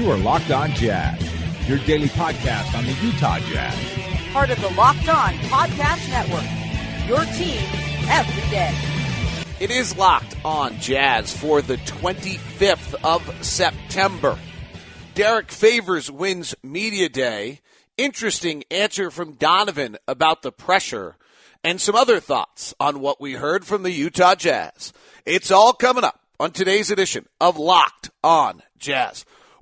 You are Locked On Jazz, your daily podcast on the Utah Jazz. Part of the Locked On Podcast Network, your team every day. It is Locked On Jazz for the 25th of September. Derek Favors wins Media Day. Interesting answer from Donovan about the pressure and some other thoughts on what we heard from the Utah Jazz. It's all coming up on today's edition of Locked On Jazz.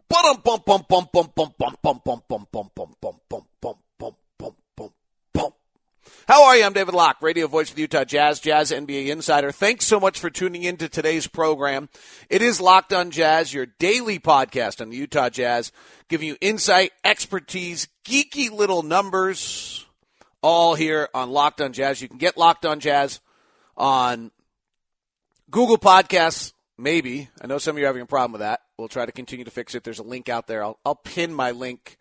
How are you? I'm David Locke, radio voice of the Utah Jazz, Jazz NBA insider. Thanks so much for tuning in to today's program. It is Locked On Jazz, your daily podcast on the Utah Jazz, giving you insight, expertise, geeky little numbers, all here on Locked On Jazz. You can get Locked On Jazz on Google Podcasts, maybe. I know some of you are having a problem with that. We'll try to continue to fix it. There's a link out there. I'll pin my link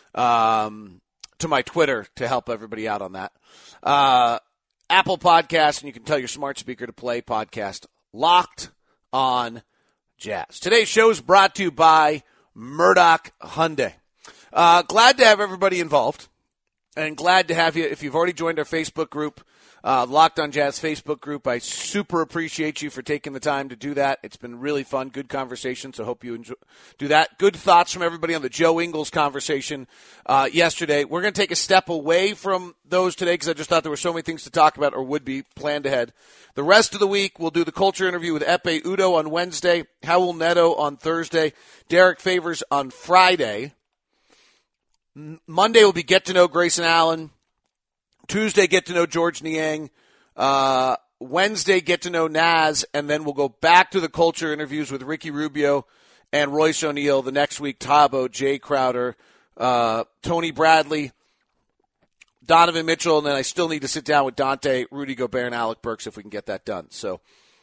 to my Twitter to help everybody out on that. Apple Podcasts, and you can tell your smart speaker to play podcast Locked On Jazz. Today's show is brought to you by Murdoch Hyundai. Glad to have everybody involved, and glad to have you. If you've already joined our Facebook group, Locked On Jazz Facebook group, I super appreciate you for taking the time to do that. It's been really fun, good conversation, so hope you do that. Good thoughts from everybody on the Joe Ingles conversation yesterday. We're going to take a step away from those today because I just thought there were so many things to talk about or would be planned ahead. The rest of the week, we'll do the culture interview with Epe Udo on Wednesday, Raul Neto on Thursday, Derek Favors on Friday. Monday will be Get to Know Grayson Allen. Tuesday, get to know George Niang. Wednesday, get to know Naz. And then we'll go back to the culture interviews with Ricky Rubio and Royce O'Neal. The next week, Tabo, Jay Crowder, Tony Bradley, Donovan Mitchell. And then I still need to sit down with Dante, Rudy Gobert, and Alec Burks if we can get that done. So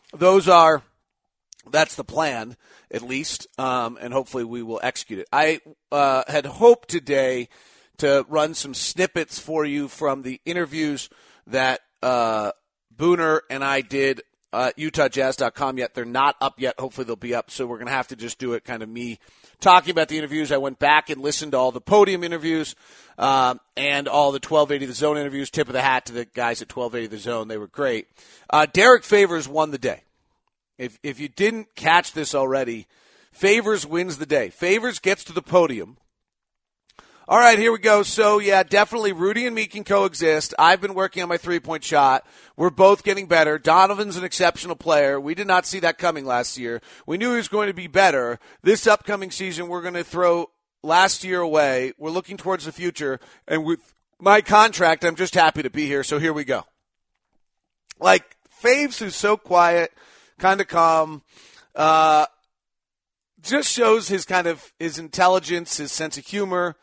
that's the plan, at least. And hopefully we will execute it. I had hoped today to run some snippets for you from the interviews that Booner and I did at UtahJazz.com yet. They're not up yet. Hopefully they'll be up. So we're going to have to just do it kind of me talking about the interviews. I went back and listened to all the podium interviews and all the 1280 The Zone interviews. Tip of the hat to the guys at 1280 The Zone. They were great. Derek Favors won the day. If you didn't catch this already, Favors wins the day. Favors gets to the podium. All right, here we go. So, yeah, definitely Rudy and me can coexist. I've been working on my three-point shot. We're both getting better. Donovan's an exceptional player. We did not see that coming last year. We knew he was going to be better. This upcoming season, we're going to throw last year away. We're looking towards the future. And with my contract, I'm just happy to be here. So here we go. Like, Faves, who's so quiet, kind of calm, just shows his intelligence, his sense of humor.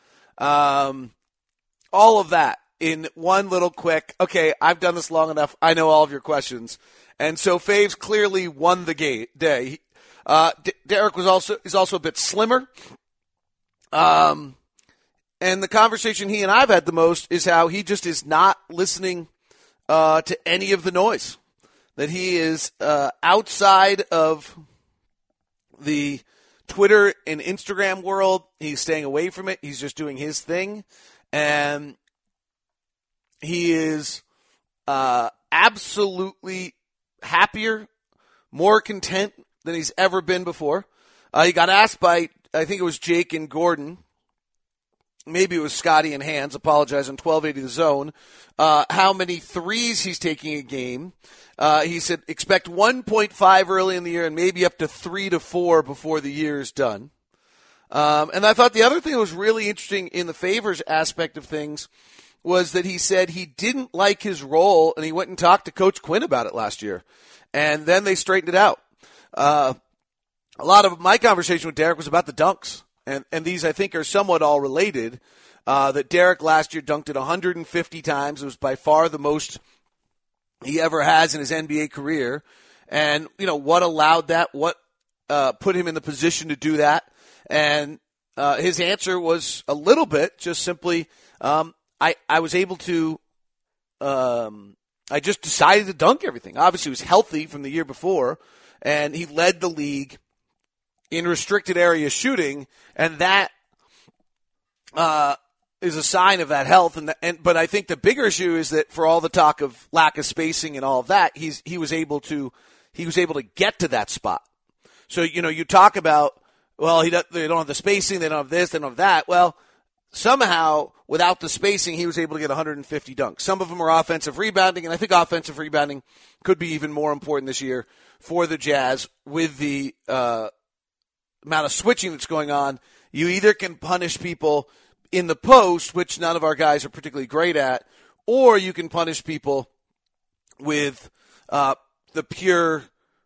All of that in one little quick, okay, I've done this long enough. I know all of your questions. And so Faves clearly won the day. Derek is also a bit slimmer. And the conversation he and I've had the most is how he just is not listening, to any of the noise. That he is, outside of the Twitter and Instagram world. He's staying away from it. He's just doing his thing. And he is absolutely happier, more content than he's ever been before. He got asked by, I think it was Jake and Gordon, maybe it was Scotty and Hans, apologize, on 1280 The Zone, how many threes he's taking a game. He said expect 1.5 early in the year and maybe up to 3 to 4 before the year is done. And I thought the other thing that was really interesting in the Favors aspect of things was that he said he didn't like his role, and he went and talked to Coach Quinn about it last year. And then they straightened it out. A lot of my conversation with Derek was about the dunks. And these, I think, are somewhat all related. That Derek last year dunked it 150 times. It was by far the most he ever has in his NBA career. And, what allowed that? What put him in the position to do that? And his answer was a little bit just simply, I was able to I just decided to dunk everything. Obviously, he was healthy from the year before, and he led the league in restricted area shooting, and that is a sign of that health. But I think the bigger issue is that for all the talk of lack of spacing and all of that, he was able to get to that spot. So you talk about, well, they don't have the spacing, they don't have this, they don't have that. Well, somehow without the spacing, he was able to get 150 dunks. Some of them are offensive rebounding, and I think offensive rebounding could be even more important this year for the Jazz with the amount of switching that's going on. You either can punish people in the post, which none of our guys are particularly great at, or you can punish people with the pure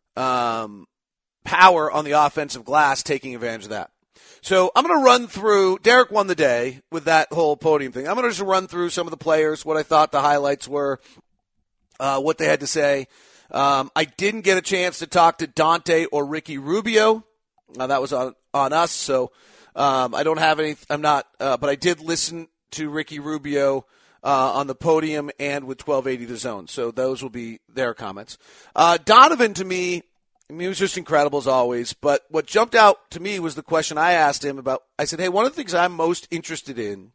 power on the offensive glass, taking advantage of that. So I'm going to run through, Derek won the day with that whole podium thing. I'm going to just run through some of the players, what I thought the highlights were, what they had to say. I didn't get a chance to talk to Dante or Ricky Rubio. That was on us, so I don't have any, but I did listen to Ricky Rubio on the podium and with 1280 The Zone. So those will be their comments. Donovan, to me, he was just incredible as always. But what jumped out to me was the question I asked him about. I said, hey, one of the things I'm most interested in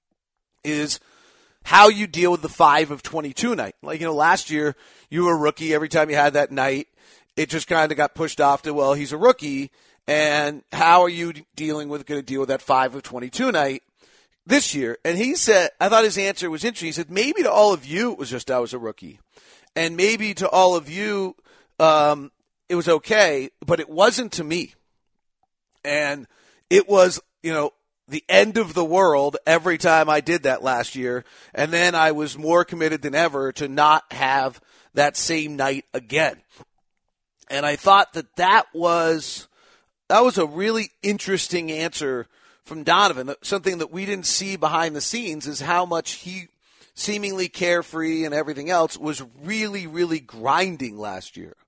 is how you deal with the 5 of 22 night. Like, last year you were a rookie. Every time you had that night, it just kind of got pushed off to, well, he's a rookie. And how are you going to deal with that 5 of 22 night this year? And he said, I thought his answer was interesting. He said, maybe to all of you it was just I was a rookie. And maybe to all of you it was okay, but it wasn't to me. And it was, the end of the world every time I did that last year. And then I was more committed than ever to not have that same night again. And I thought that was a really interesting answer from Donovan. Something that we didn't see behind the scenes is how much he, seemingly carefree and everything else, was really, really grinding last year.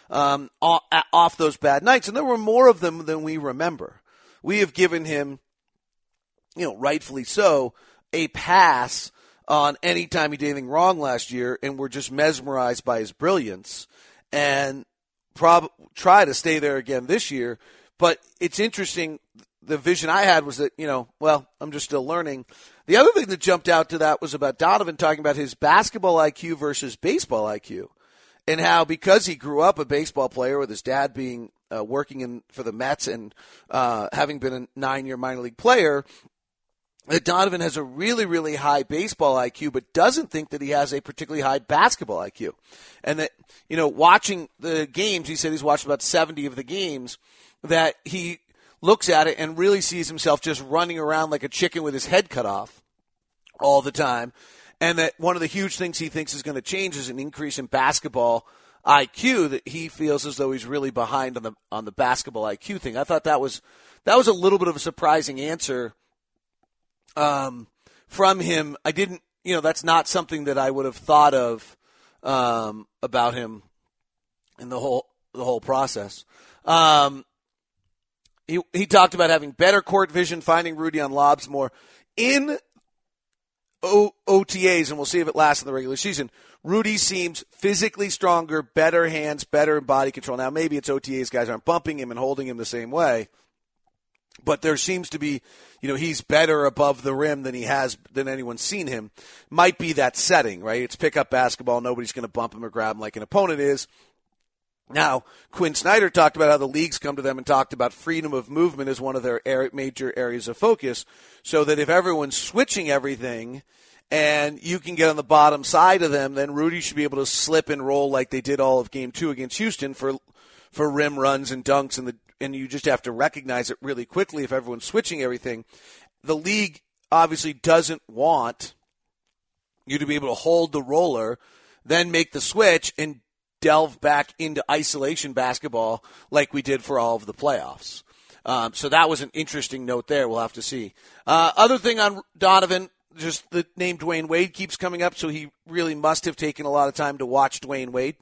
Off those bad nights, and there were more of them than we remember. We have given him, rightfully so, a pass on any time he did anything wrong last year, and we're just mesmerized by his brilliance, and try to stay there again this year. But it's interesting, the vision I had was that, I'm just still learning. The other thing that jumped out to that was about Donovan talking about his basketball IQ versus baseball IQ. And how, because he grew up a baseball player with his dad being working for the Mets and having been a 9-year minor league player, that Donovan has a really, really high baseball IQ, but doesn't think that he has a particularly high basketball IQ. And that, watching the games, he said he's watched about 70 of the games, that he looks at it and really sees himself just running around like a chicken with his head cut off all the time. And that one of the huge things he thinks is going to change is an increase in basketball IQ, that he feels as though he's really behind on the basketball IQ thing. I thought that was a little bit of a surprising answer from him. I didn't, that's not something that I would have thought of about him in the whole process. He talked about having better court vision, finding Rudy on lobs more in OTAs, and we'll see if it lasts in the regular season. Rudy seems physically stronger, better hands, better body control. Now, maybe it's OTAs, guys aren't bumping him and holding him the same way, but there seems to be, he's better above the rim than anyone's seen him. Might be that setting, right? It's pickup basketball. Nobody's going to bump him or grab him like an opponent is. Now, Quinn Snyder talked about how the leagues come to them and talked about freedom of movement as one of their major areas of focus, so that if everyone's switching everything and you can get on the bottom side of them, then Rudy should be able to slip and roll like they did all of Game 2 against Houston for rim runs and dunks, and you just have to recognize it really quickly if everyone's switching everything. The league obviously doesn't want you to be able to hold the roller, then make the switch, and delve back into isolation basketball like we did for all of the playoffs. So that was an interesting note there. We'll have to see. Other thing on Donovan, just the name Dwayne Wade keeps coming up, so he really must have taken a lot of time to watch Dwayne Wade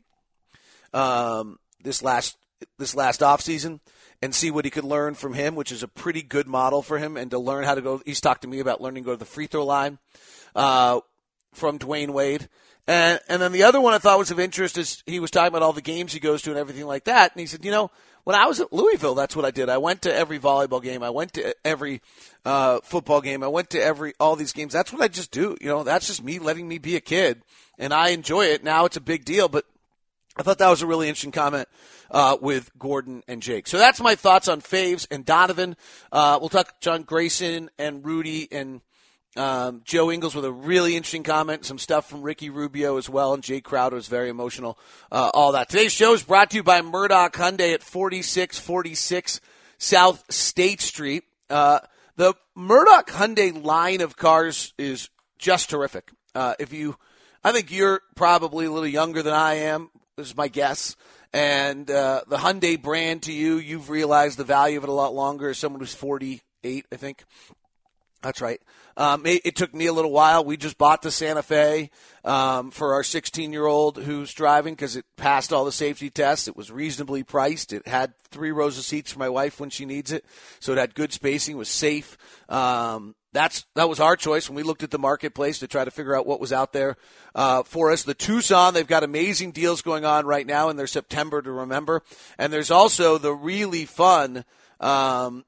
this last offseason and see what he could learn from him, which is a pretty good model for him, and to learn how to go. He's talked to me about learning to go to the free throw line from Dwayne Wade. And then the other one I thought was of interest is he was talking about all the games he goes to and everything like that. And he said, when I was at Louisville, that's what I did. I went to every volleyball game. I went to every football game. I went to all these games. That's what I just do. That's just me letting me be a kid. And I enjoy it. Now it's a big deal. But I thought that was a really interesting comment with Gordon and Jake. So that's my thoughts on Faves and Donovan. We'll talk John Grayson and Rudy and Joe Ingles with a really interesting comment, some stuff from Ricky Rubio as well, and Jay Crowder was very emotional, all that. Today's show is brought to you by Murdoch Hyundai at 4646 South State Street. The Murdoch Hyundai line of cars is just terrific. I think you're probably a little younger than I am, this is my guess, and the Hyundai brand to you've realized the value of it a lot longer as someone who's 48, I think. That's right. It took me a little while. We just bought the Santa Fe for our 16-year-old who's driving because it passed all the safety tests. It was reasonably priced. It had 3 rows of seats for my wife when she needs it, so it had good spacing, was safe. That was our choice when we looked at the marketplace to try to figure out what was out there for us. The Tucson, they've got amazing deals going on right now in their September to Remember. And there's also the really fun Kona,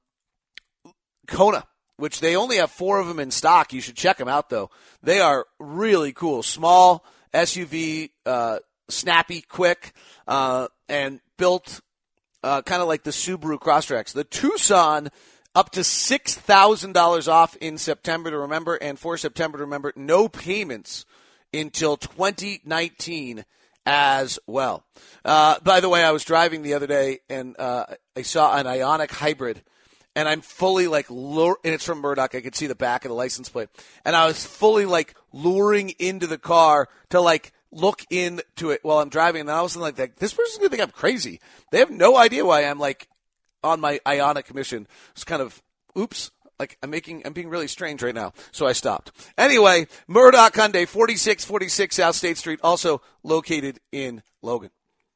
which they only have 4 of them in stock. You should check them out, though. They are really cool. Small SUV, snappy, quick, and built kind of like the Subaru Crosstrek. The Tucson, up to $6,000 off in September to Remember, and for September to Remember, no payments until 2019 as well. By the way, I was driving the other day, and I saw an Ioniq Hybrid. And I'm fully and it's from Murdoch. I could see the back of the license plate. And I was fully luring into the car to look into it while I'm driving. And I was like, this person's going to think I'm crazy. They have no idea why I'm on my Ioniq mission. It's kind of, oops, I'm being really strange right now. So I stopped. Anyway, Murdoch Hyundai, 4646 South State Street, also located in Logan.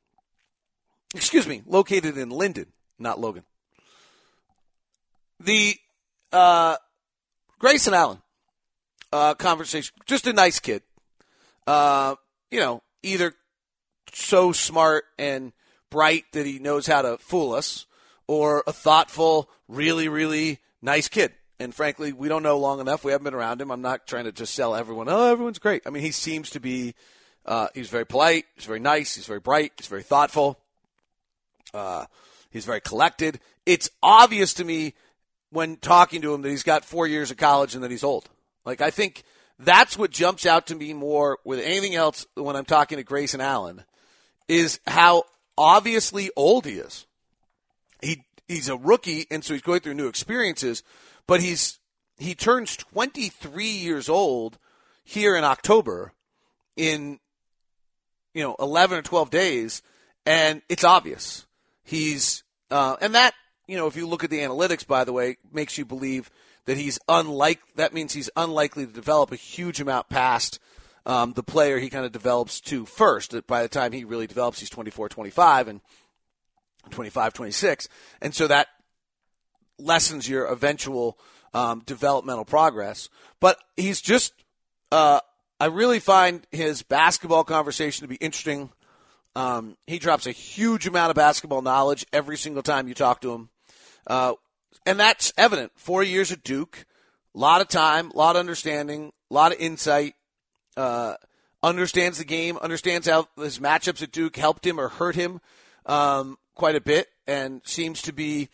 Excuse me, located in Linden, not Logan. The Grayson Allen conversation, just a nice kid. Either so smart and bright that he knows how to fool us, or a thoughtful, really, really nice kid. And frankly, we don't know long enough. We haven't been around him. I'm not trying to just sell everyone, everyone's great. I mean, he seems to be, he's very polite, he's very nice, he's very bright, he's very thoughtful, he's very collected. It's obvious to me when talking to him that he's got 4 years of college and that he's old. I think that's what jumps out to me more with anything else when I'm talking to Grayson Allen is how obviously old he is. He's a rookie, and so he's going through new experiences, but he turns 23 years old here in October in 11 or 12 days, and it's obvious. He's and that, if you look at the analytics, by the way, makes you believe that that means he's unlikely to develop a huge amount past the player he kind of develops to first. That by the time he really develops, he's 24, 25, and 25, 26. And so that lessens your eventual developmental progress. But he's just, I really find his basketball conversation to be interesting. He drops a huge amount of basketball knowledge every single time you talk to him. And that's evident. 4 years at Duke, a lot of time, a lot of understanding, a lot of insight, understands the game, understands how his matchups at Duke helped him or hurt him quite a bit, and seems to be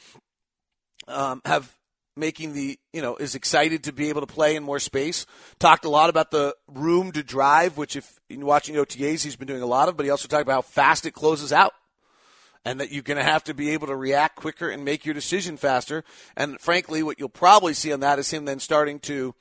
is excited to be able to play in more space. Talked a lot about the room to drive, which if you're watching OTAs, he's been doing a lot of, but he also talked about how fast it closes out, and that you're going to have to be able to react quicker and make your decision faster. And frankly, what you'll probably see on that is him then starting to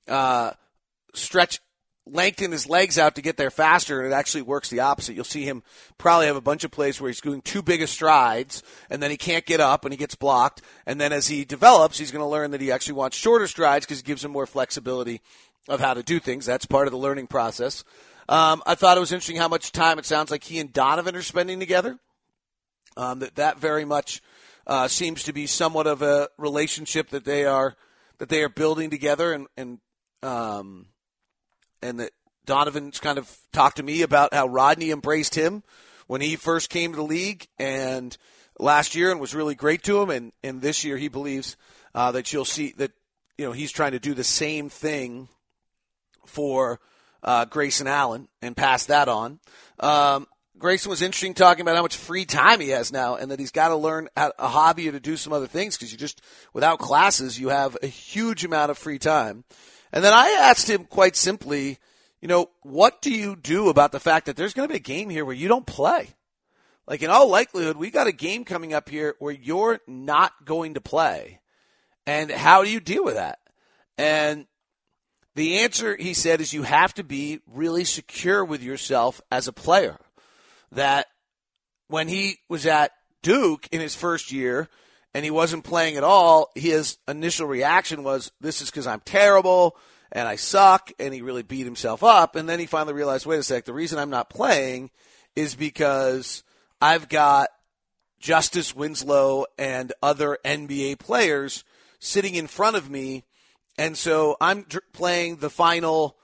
lengthen his legs out to get there faster, and it actually works the opposite. You'll see him probably have a bunch of plays where he's doing too big of strides, and then he can't get up, and he gets blocked. And then as he develops, he's going to learn that he actually wants shorter strides because it gives him more flexibility of how to do things. That's part of the learning process. I thought it was interesting how much time it sounds like he and Donovan are spending together. That very much seems to be somewhat of a relationship that they are building together, and that Donovan's kind of talked to me about how Rodney embraced him when he first came to the league and last year and was really great to him. And this year he believes that you'll see that, he's trying to do the same thing for Grayson Allen and pass that on. Grayson was interesting talking about how much free time he has now and that he's got to learn a hobby or to do some other things because without classes, you have a huge amount of free time. And then I asked him quite simply, what do you do about the fact that there's going to be a game here where you don't play? Like, in all likelihood, we got a game coming up here where you're not going to play. And how do you deal with that? And the answer, he said, is you have to be really secure with yourself as a player. That when he was at Duke in his first year and he wasn't playing at all, his initial reaction was, this is because I'm terrible and I suck, and he really beat himself up. And then he finally realized, wait a sec, the reason I'm not playing is because I've got Justice Winslow and other NBA players sitting in front of me, and so I'm playing the final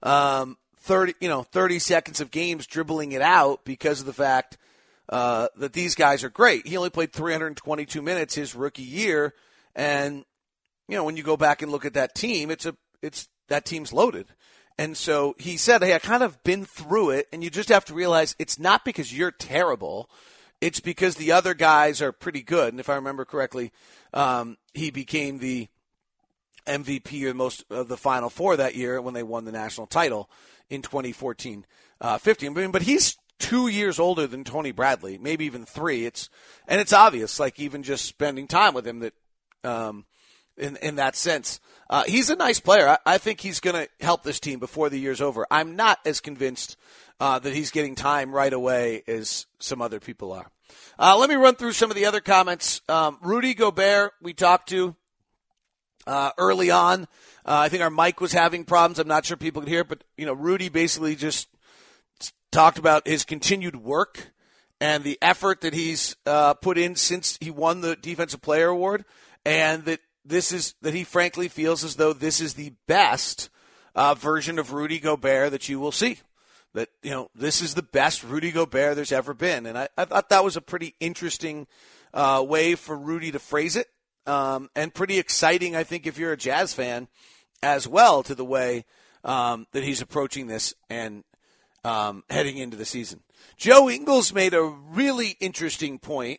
30 seconds of games dribbling it out because of the fact that these guys are great. He only played 322 minutes his rookie year, and when you go back and look at that team, it's that team's loaded. And so he said, hey, I kind of been through it, and you just have to realize it's not because you're terrible. It's because the other guys are pretty good. And if I remember correctly, he became the MVP of most of the Final Four that year when they won the national title in 2014-15. But he's 2 years older than Tony Bradley, maybe even 3. It's obvious, like even just spending time with him, that in that sense. He's a nice player. I think he's going to help this team before the year's over. I'm not as convinced that he's getting time right away as some other people are. Let me run through some of the other comments. Rudy Gobert, we talked to early on. I think our mic was having problems. I'm not sure people could hear it, but Rudy basically just talked about his continued work and the effort that he's put in since he won the Defensive Player Award, and that he frankly feels as though this is the best version of Rudy Gobert that you will see. That, this is the best Rudy Gobert there's ever been. And I thought that was a pretty interesting way for Rudy to phrase it. And pretty exciting, I think, if you're a Jazz fan as well, to the way that he's approaching this and heading into the season. Joe Ingles made a really interesting point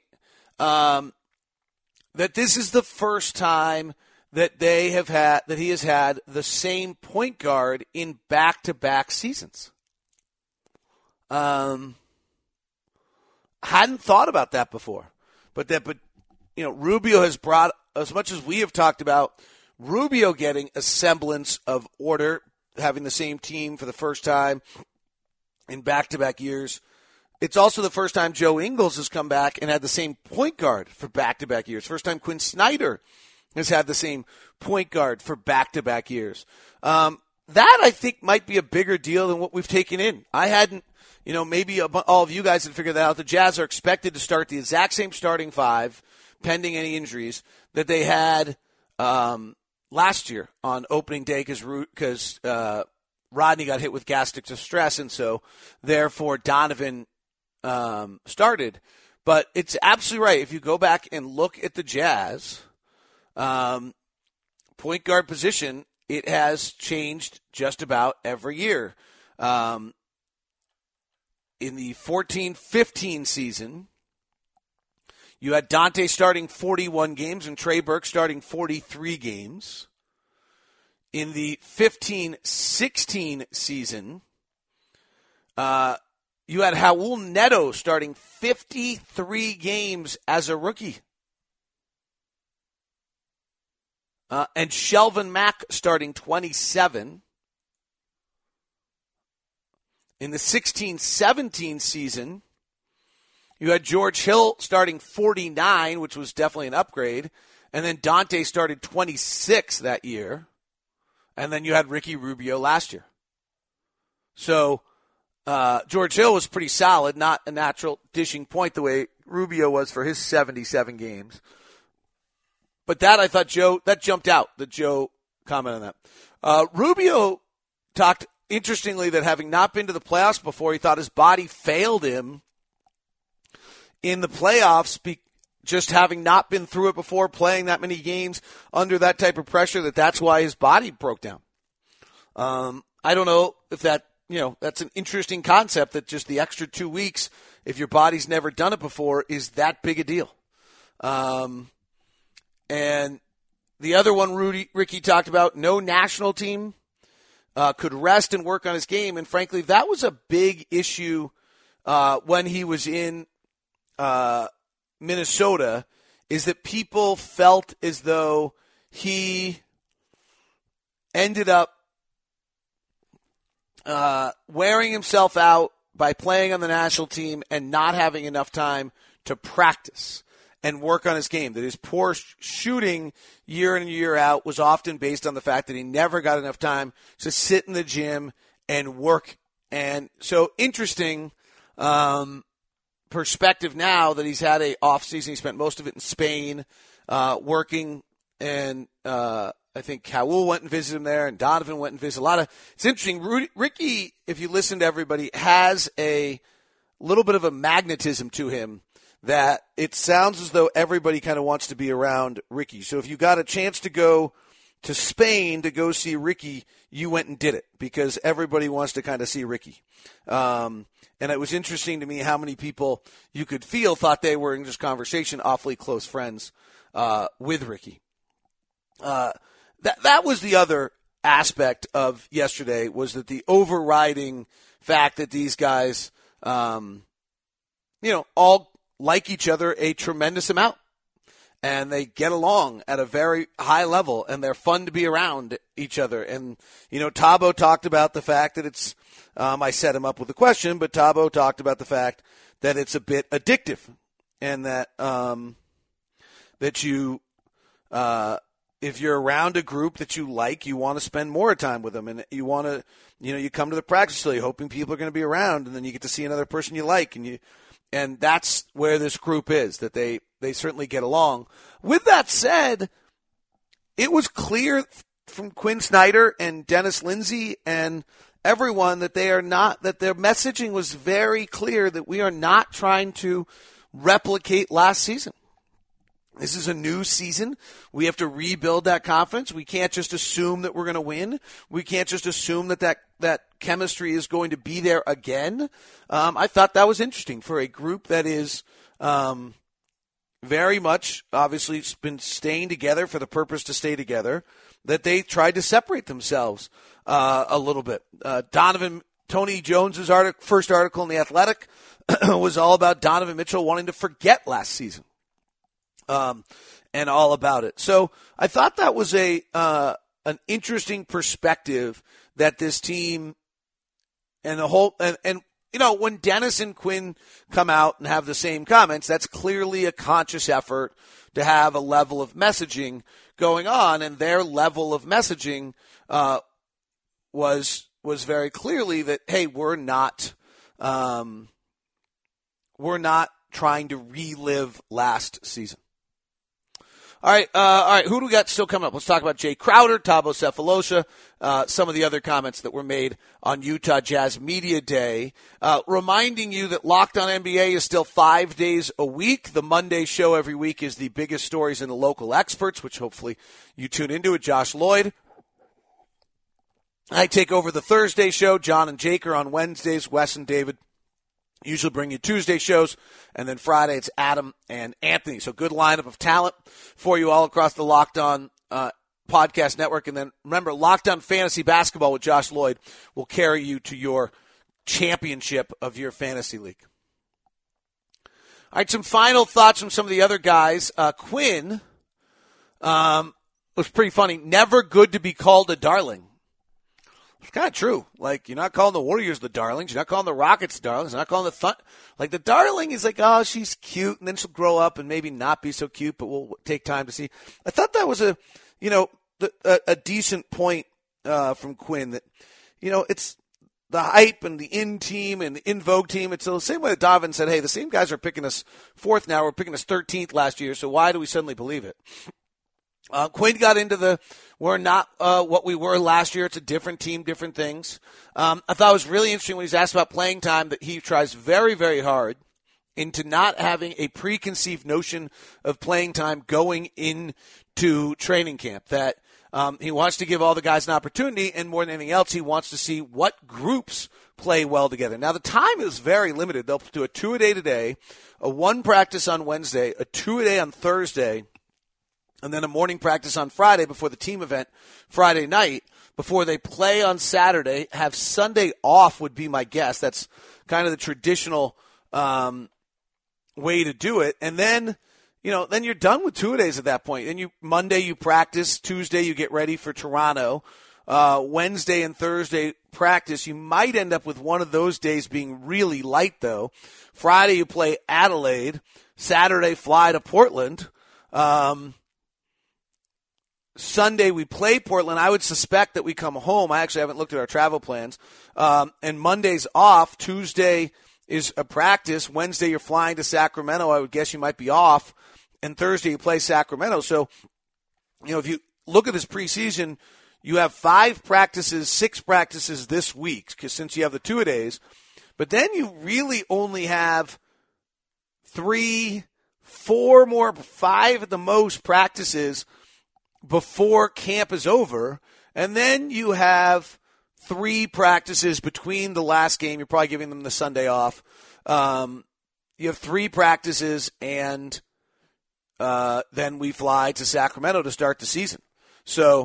that this is the first time that he has had the same point guard in back-to-back seasons. Hadn't thought about that before, but Rubio has brought, as much as we have talked about Rubio getting a semblance of order, having the same team for the first time in back-to-back years. It's also the first time Joe Ingles has come back and had the same point guard for back-to-back years. First time Quinn Snyder has had the same point guard for back-to-back years. That, I think, might be a bigger deal than what we've taken in. I hadn't, maybe all of you guys had figured that out. The Jazz are expected to start the exact same starting five, pending any injuries, that they had last year on opening day because Rodney got hit with gastric distress, and so therefore Donovan started. But it's absolutely right. If you go back and look at the Jazz point guard position, it has changed just about every year. In the 14-15 season, you had Dante starting 41 games and Trey Burke starting 43 games. In the 15-16 season, you had Raul Neto starting 53 games as a rookie. And Shelvin Mack starting 27. In the 16-17 season, you had George Hill starting 49, which was definitely an upgrade. And then Dante started 26 that year. And then you had Ricky Rubio last year. So George Hill was pretty solid, not a natural dishing point the way Rubio was for his 77 games. But that, I thought, that jumped out, that Joe commented on that. Rubio talked interestingly, that having not been to the playoffs before, he thought his body failed him in the playoffs, just having not been through it before, playing that many games under that type of pressure, that's why his body broke down. I don't know if that's an interesting concept, that just the extra 2 weeks, if your body's never done it before, is that big a deal. And the other one Ricky talked about, no national team could rest and work on his game. And frankly, that was a big issue when he was in Minnesota, is that people felt as though he ended up wearing himself out by playing on the national team and not having enough time to practice and work on his game. That his poor shooting year in and year out was often based on the fact that he never got enough time to sit in the gym and work. And so interesting perspective now that he's had a off season. He spent most of it in Spain working, and I think Kawul went and visited him there, and Donovan went and visited. It's interesting. Ricky, if you listen to everybody, has a little bit of a magnetism to him that it sounds as though everybody kind of wants to be around Ricky. So if you got a chance to go to Spain to go see Ricky, you went and did it because everybody wants to kind of see Ricky. And it was interesting to me how many people you could feel thought they were in this conversation awfully close friends with Ricky. That was the other aspect of yesterday, was that the overriding fact that these guys, all like each other a tremendous amount, and they get along at a very high level, and they're fun to be around each other. And, Thabo talked about the fact that it's, I set him up with a question, but Thabo talked about the fact that it's a bit addictive, and that, that you, if you're around a group that you like, you want to spend more time with them, and you want to, you come to the practice facility hoping people are going to be around, and then you get to see another person you like, and that's where this group is, that they certainly get along. With that said, it was clear from Quinn Snyder and Dennis Lindsay and everyone that their messaging was very clear, that we are not trying to replicate last season. This is a new season. We have to rebuild that confidence. We can't just assume that we're going to win. We can't just assume that chemistry is going to be there again. I thought that was interesting for a group that is very much, obviously, been staying together for the purpose to stay together, that they tried to separate themselves a little bit. Tony Jones's first article in The Athletic was all about Donovan Mitchell wanting to forget last season. And all about it. So I thought that was an interesting perspective, that this team and the whole, and when Dennis and Quinn come out and have the same comments, that's clearly a conscious effort to have a level of messaging going on, and their level of messaging was very clearly that, hey, we're not trying to relive last season. All right. Who do we got still coming up? Let's talk about Jay Crowder, Thabo Sefolosha, some of the other comments that were made on Utah Jazz Media Day. Reminding you that Locked On NBA is still 5 days a week. The Monday show every week is the biggest stories in the local experts, which hopefully you tune into with Josh Lloyd. I take over the Thursday show. John and Jake are on Wednesdays. Wes and David usually bring you Tuesday shows, and then Friday it's Adam and Anthony. So good lineup of talent for you all across the Locked On podcast network. And then remember, Locked On Fantasy Basketball with Josh Lloyd will carry you to your championship of your fantasy league. All right, some final thoughts from some of the other guys. Quinn was pretty funny. Never good to be called a darling. It's kind of true. Like, you're not calling the Warriors the darlings. You're not calling the Rockets the darlings. You're not calling the Thunder. Like, the darling is like, oh, she's cute, and then she'll grow up and maybe not be so cute, but we'll take time to see. I thought that was a decent point from Quinn, that, it's the hype and the in team and the in vogue team. It's the same way that Donovan said, hey, the same guys are picking us fourth now. We're picking us 13th last year, so why do we suddenly believe it? Quinn got into we're not what we were last year. It's a different team, different things. I thought it was really interesting when he was asked about playing time that he tries very, very hard into not having a preconceived notion of playing time going into training camp, that he wants to give all the guys an opportunity, and more than anything else, he wants to see what groups play well together. Now, the time is very limited. They'll do a 2-a-day today, a 1 practice on Wednesday, a 2-a-day on Thursday, and then a morning practice on Friday before the team event Friday night, before they play on Saturday, have Sunday off would be my guess. That's kind of the traditional way to do it. And then, then you're done with 2-a-days at that point. And Monday you practice, Tuesday you get ready for Toronto, Wednesday and Thursday practice. You might end up with one of those days being really light, though. Friday you play Adelaide, Saturday fly to Portland. Sunday we play Portland. I would suspect that we come home. I actually haven't looked at our travel plans. And Monday's off. Tuesday is a practice. Wednesday you're flying to Sacramento. I would guess you might be off. And Thursday you play Sacramento. So, if you look at this preseason, you have 5 practices, 6 practices this week, because since you have the 2-a-days. But then you really only have 3, 4 more, 5 at the most practices before camp is over, and then you have 3 practices between the last game. You're probably giving them the Sunday off. You have 3 practices, and then we fly to Sacramento to start the season. So,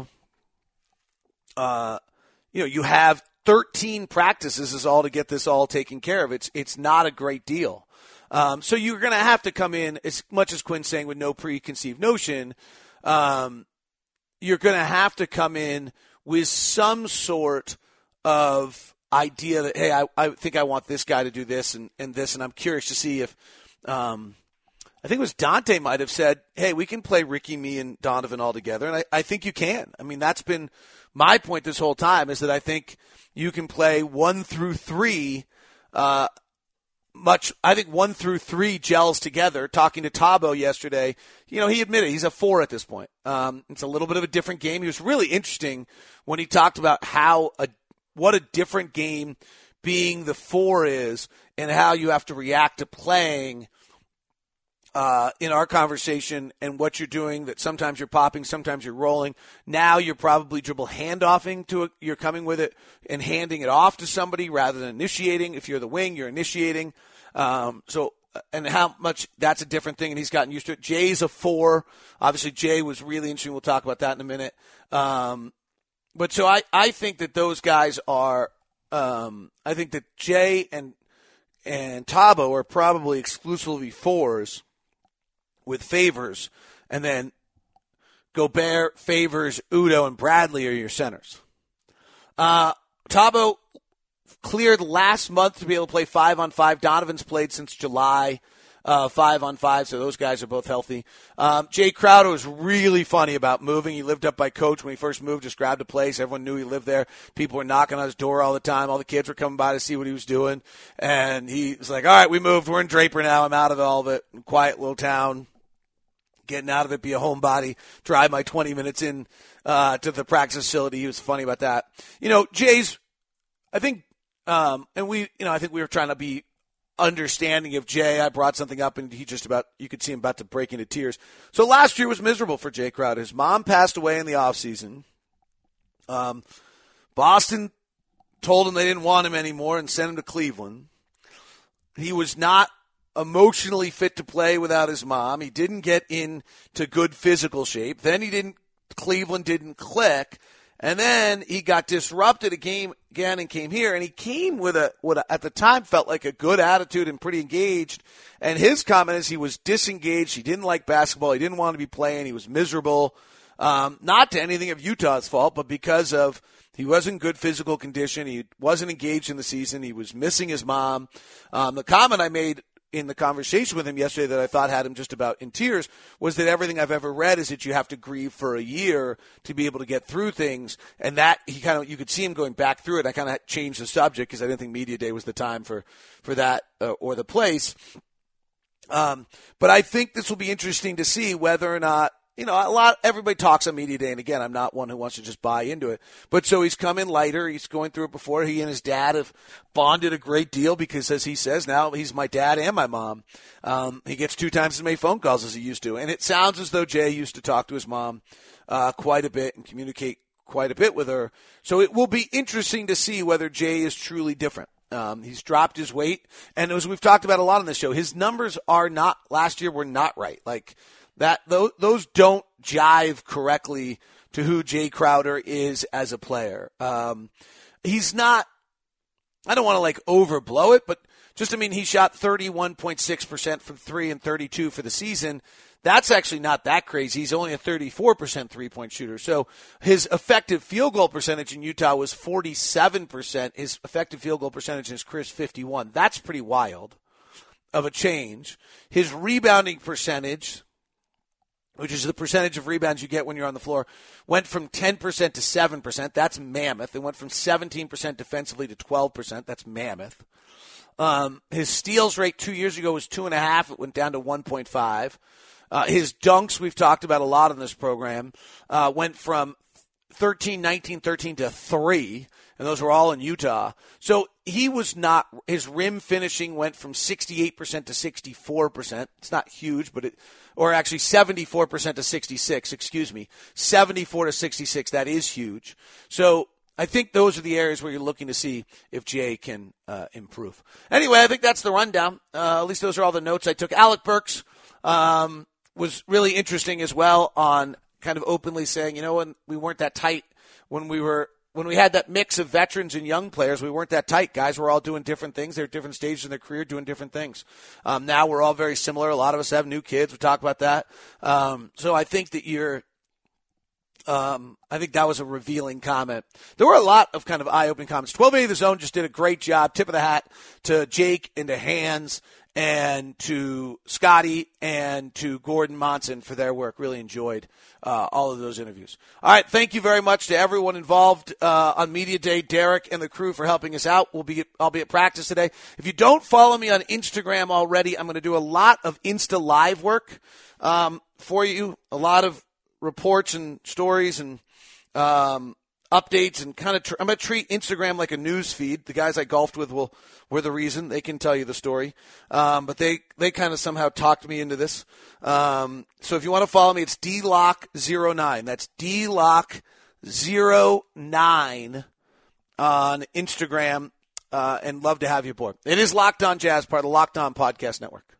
you have 13 practices is all to get this all taken care of. It's not a great deal. So you're going to have to come in, as much as Quinn's saying, with no preconceived notion. You're going to have to come in with some sort of idea that, hey, I think I want this guy to do this and this, and I'm curious to see if I think it was Dante might have said, hey, we can play Ricky, me, and Donovan all together, and I think you can. I mean, that's been my point this whole time, is that I think you can play 1 through 3 I think 1 through 3 gels together. Talking to Tabo yesterday, he admitted he's a 4 at this point. It's a little bit of a different game. He was really interesting when he talked about what a different game being the 4 is, and how you have to react to playing in our conversation, and what you're doing, that sometimes you're popping, sometimes you're rolling. Now you're probably dribble handoffing you're coming with it and handing it off to somebody rather than initiating. If you're the wing, you're initiating. And how much that's a different thing, and he's gotten used to it. Jay's a 4. Obviously, Jay was really interesting. We'll talk about that in a minute. But so I think that those guys are I think that Jay and Tabo are probably exclusively 4s, with Favors, and then Gobert, Favors, Udo, and Bradley are your centers. Tabo cleared last month to be able to play 5-on-5. Donovan's played since July, 5-on-5, so those guys are both healthy. Jay Crowder was really funny about moving. He lived up by Coach when he first moved, just grabbed a place. Everyone knew he lived there. People were knocking on his door all the time. All the kids were coming by to see what he was doing. And he was like, all right, we moved. We're in Draper now. I'm out of all of it. Quiet little town. Getting out of it, be a homebody, drive my 20 minutes in to the practice facility. He was funny about that. Jay's, I think, and I think we were trying to be understanding of Jay. I brought something up, and you could see him about to break into tears. So last year was miserable for Jay Crowder. His mom passed away in the offseason. Boston told him they didn't want him anymore and sent him to Cleveland. He was not emotionally fit to play without his mom. He didn't get into good physical shape. Then Cleveland didn't click. And then he got disrupted again and came here. And he came with what at the time felt like a good attitude and pretty engaged. And his comment is he was disengaged. He didn't like basketball. He didn't want to be playing. He was miserable. Not to anything of Utah's fault, but because of he wasn't in good physical condition. He wasn't engaged in the season. He was missing his mom. The comment I made in the conversation with him yesterday that I thought had him just about in tears was that everything I've ever read is that you have to grieve for a year to be able to get through things. And that you could see him going back through it. I kind of changed the subject because I didn't think Media Day was the time for that or the place. But I think this will be interesting to see whether or not everybody talks on media day, and again, I'm not one who wants to just buy into it. But so he's come in lighter. He's going through it before. He and his dad have bonded a great deal because, as he says, now he's my dad and my mom. He gets 2 times as many phone calls as he used to. And it sounds as though Jay used to talk to his mom quite a bit and communicate quite a bit with her. So it will be interesting to see whether Jay is truly different. He's dropped his weight. And as we've talked about a lot on this show, his numbers last year were not right. Like, that those don't jive correctly to who Jay Crowder is as a player. He's not, I don't want to overblow it, but he shot 31.6% from 3 and 32 for the season. That's actually not that crazy. He's only a 34% three-point shooter. So his effective field goal percentage in Utah was 47%. His effective field goal percentage in his career is 51%. That's pretty wild of a change. His rebounding percentage, which is the percentage of rebounds you get when you're on the floor, went from 10% to 7%. That's mammoth. It went from 17% defensively to 12%. That's mammoth. His steals rate 2 years ago was 2.5. It went down to 1.5. His dunks, we've talked about a lot in this program, went from 13, 19, 13 to 3, and those were all in Utah. So his rim finishing went from 68% to 64%. It's not huge, or actually 74% to 66, 74 to 66, that is huge. So I think those are the areas where you're looking to see if Jay can improve. Anyway, I think that's the rundown. At least those are all the notes I took. Alec Burks was really interesting as well on kind of openly saying, when we weren't that tight, when we had that mix of veterans and young players, we weren't that tight. Guys were all doing different things. They're at different stages in their career doing different things. Now we're all very similar. A lot of us have new kids. We talk about that. So I think that I think that was a revealing comment. There were a lot of kind of eye-opening comments. 1280 The Zone just did a great job. Tip of the hat to Jake and to Hans and to Scotty and to Gordon Monson for their work. Really enjoyed all of those interviews. All right, thank you very much to everyone involved on Media Day, Derek and the crew for helping us out. I'll be at practice today. If you don't follow me on Instagram already, I'm going to do a lot of Insta Live work for you, a lot of reports and stories and updates, and I'm going to treat Instagram like a news feed. The guys I golfed with were the reason. They can tell you the story. But they kind of somehow talked me into this. So if you want to follow me, it's DLock09. That's DLock09 on Instagram. And love to have you aboard. It is Locked On Jazz, part of the Locked On Podcast Network.